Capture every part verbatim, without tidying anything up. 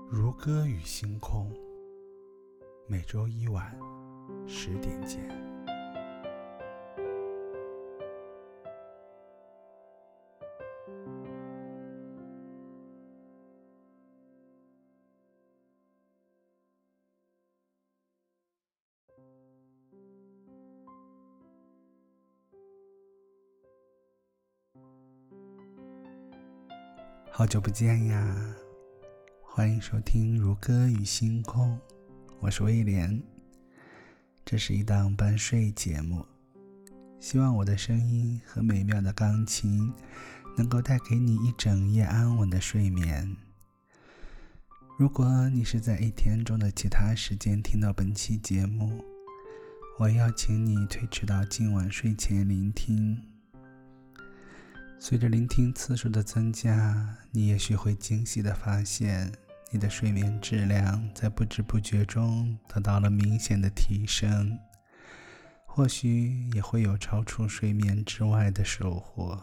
如歌与星空，每周一晚十点见。好久不见呀，欢迎收听如歌与星空，我是威廉。这是一档伴睡节目，希望我的声音和美妙的钢琴能够带给你一整夜安稳的睡眠。如果你是在一天中的其他时间听到本期节目，我邀请你推迟到今晚睡前聆听。随着聆听次数的增加，你也许会惊喜地发现，你的睡眠质量在不知不觉中得到了明显的提升，或许也会有超出睡眠之外的收获。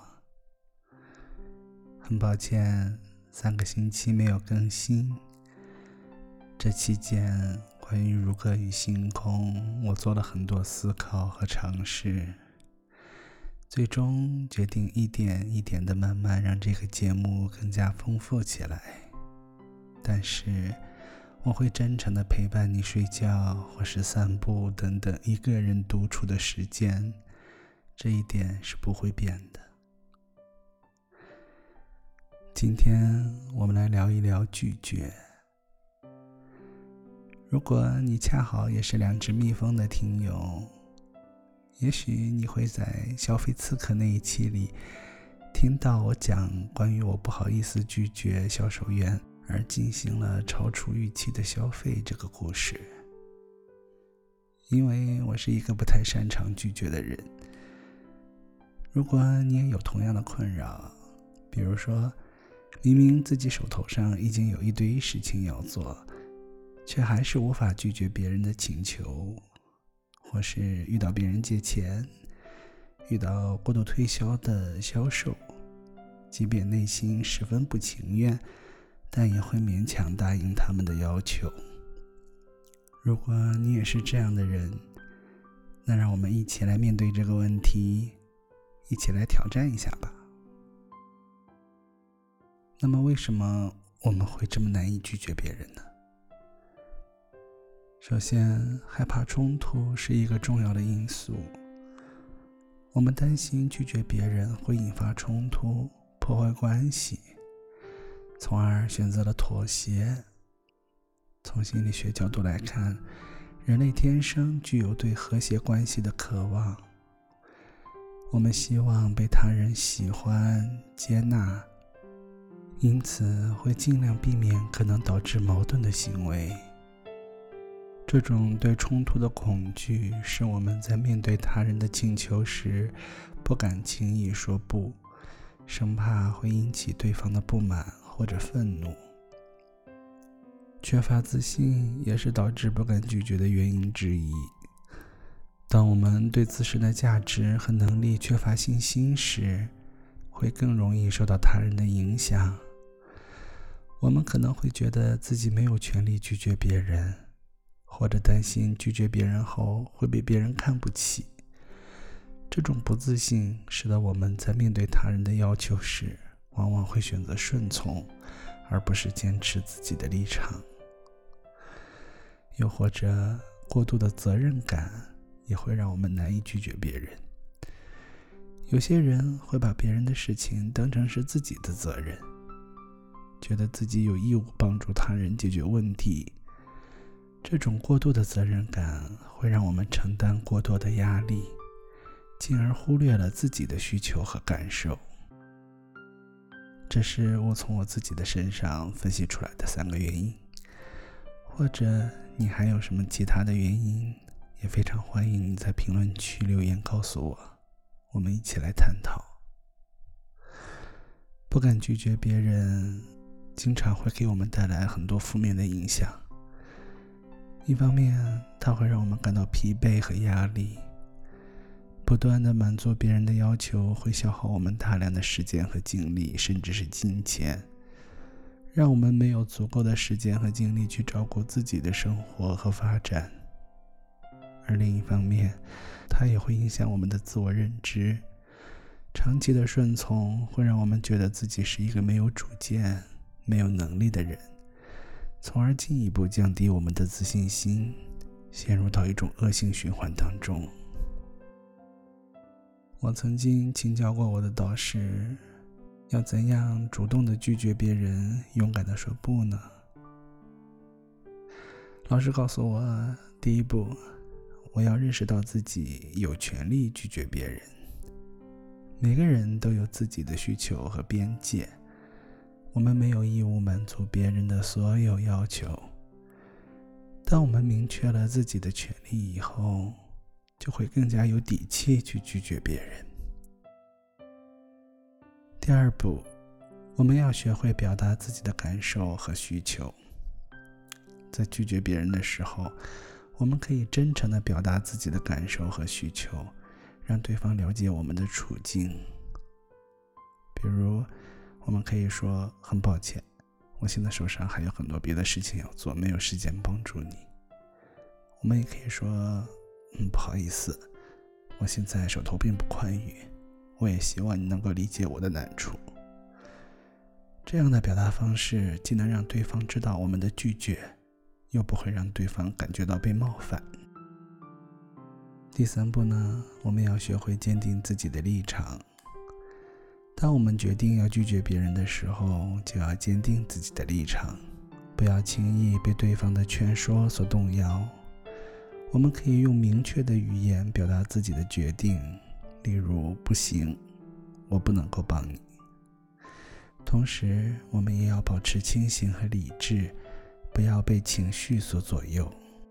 很抱歉，三个星期没有更新。这期间，关于如歌与星空，我做了很多思考和尝试，最终决定一点一点地慢慢让这个节目更加丰富起来。但是我会真诚地陪伴你睡觉或是散步等等一个人独处的时间，这一点是不会变的。今天我们来聊一聊拒绝。如果你恰好也是两只蜜蜂的听友，也许你会在消费刺客那一期里听到我讲关于我不好意思拒绝销售员而进行了超出预期的消费这个故事。因为我是一个不太擅长拒绝的人，如果你也有同样的困扰，比如说明明自己手头上已经有一堆事情要做，却还是无法拒绝别人的请求，或是遇到别人借钱，遇到过度推销的销售，即便内心十分不情愿，但也会勉强答应他们的要求。如果你也是这样的人，那让我们一起来面对这个问题，一起来挑战一下吧。那么为什么我们会这么难以拒绝别人呢？首先，害怕冲突是一个重要的因素。我们担心拒绝别人会引发冲突，破坏关系，从而选择了妥协。从心理学角度来看，人类天生具有对和谐关系的渴望。我们希望被他人喜欢、接纳，因此会尽量避免可能导致矛盾的行为。这种对冲突的恐惧是我们在面对他人的请求时不敢轻易说不，生怕会引起对方的不满或者愤怒。缺乏自信也是导致不敢拒绝的原因之一。当我们对自身的价值和能力缺乏信心时，会更容易受到他人的影响。我们可能会觉得自己没有权利拒绝别人，或者担心拒绝别人后会被别人看不起。这种不自信使得我们在面对他人的要求时，往往会选择顺从，而不是坚持自己的立场。又或者过度的责任感也会让我们难以拒绝别人。有些人会把别人的事情当成是自己的责任，觉得自己有义务帮助他人解决问题。这种过度的责任感会让我们承担过多的压力，进而忽略了自己的需求和感受。这是我从我自己的身上分析出来的三个原因，或者你还有什么其他的原因，也非常欢迎你在评论区留言告诉我，我们一起来探讨。不敢拒绝别人，经常会给我们带来很多负面的影响。一方面，它会让我们感到疲惫和压力，不断地满足别人的要求会消耗我们大量的时间和精力，甚至是金钱， 让我们没有足够的时间和精力去照顾自己的生活和发展。而另一方面，它也会影响我们的自我认知。长期的顺从会让我们觉得自己是一个没有主见、没有能力的人，从而进一步降低我们的自信心，陷入到一种恶性循环当中。我曾经请教过我的导师，要怎样主动地拒绝别人，勇敢地说不呢？老师告诉我，第一步，我要认识到自己有权利拒绝别人。每个人都有自己的需求和边界，我们没有义务满足别人的所有要求。当我们明确了自己的权利以后，就会更加有底气去拒绝别人。第二步，我们要学会表达自己的感受和需求。在拒绝别人的时候，我们可以真诚地表达自己的感受和需求，让对方了解我们的处境。比如，我们可以说，很抱歉，我现在手上还有很多别的事情要做，没有时间帮助你。我们也可以说，嗯，不好意思，我现在手头并不宽裕，我也希望你能够理解我的难处。这样的表达方式既能让对方知道我们的拒绝，又不会让对方感觉到被冒犯。第三步呢，我们要学会坚定自己的立场。当我们决定要拒绝别人的时候，就要坚定自己的立场，不要轻易被对方的劝说所动摇。我们可以用明确的语言表达自己的决定，例如，不行，我不能够帮你。同时，我们也要保持清醒和理智，不要被情绪所左右。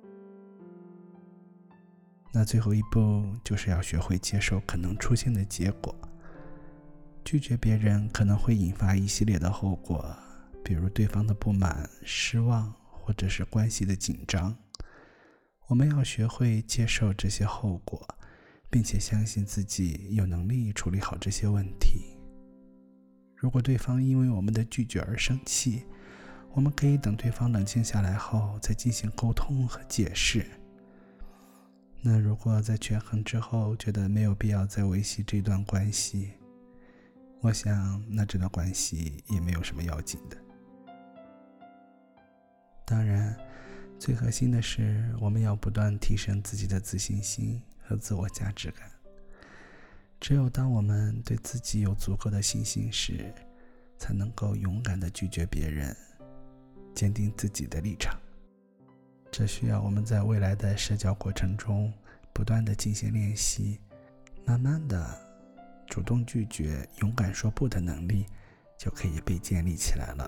那最后一步就是要学会接受可能出现的结果。拒绝别人可能会引发一系列的后果，比如对方的不满、失望，或者是关系的紧张。我们要学会接受这些后果，并且相信自己有能力处理好这些问题。如果对方因为我们的拒绝而生气，我们可以等对方冷静下来后再进行沟通和解释。那如果在权衡之后觉得没有必要再维系这段关系，我想那这段关系也没有什么要紧的。当然，最核心的是我们要不断提升自己的自信心和自我价值感。只有当我们对自己有足够的信心时，才能够勇敢地拒绝别人，坚定自己的立场。这需要我们在未来的社交过程中不断地进行练习，慢慢的主动拒绝、勇敢说不的能力就可以被建立起来了。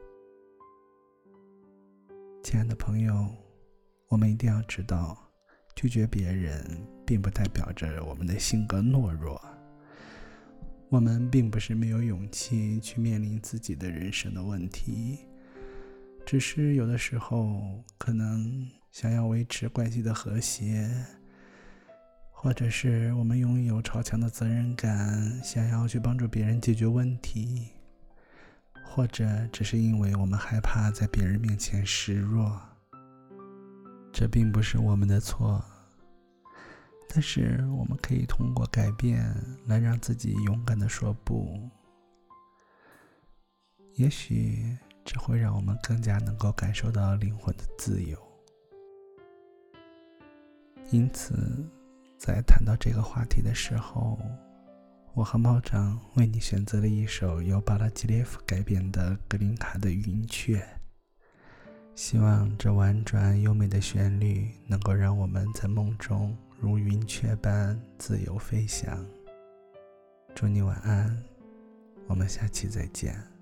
亲爱的朋友，我们一定要知道，拒绝别人并不代表着我们的性格懦弱。我们并不是没有勇气去面临自己的人生的问题，只是有的时候可能想要维持关系的和谐，或者是我们拥有超强的责任感，想要去帮助别人解决问题，或者只是因为我们害怕在别人面前示弱。这并不是我们的错，但是我们可以通过改变来让自己勇敢地说不。也许这会让我们更加能够感受到灵魂的自由。因此，在谈到这个话题的时候，我和猫长为你选择了一首由巴拉基列夫改编的格林卡的云雀，希望这婉转优美的旋律能够让我们在梦中如云雀般自由飞翔。祝你晚安，我们下期再见。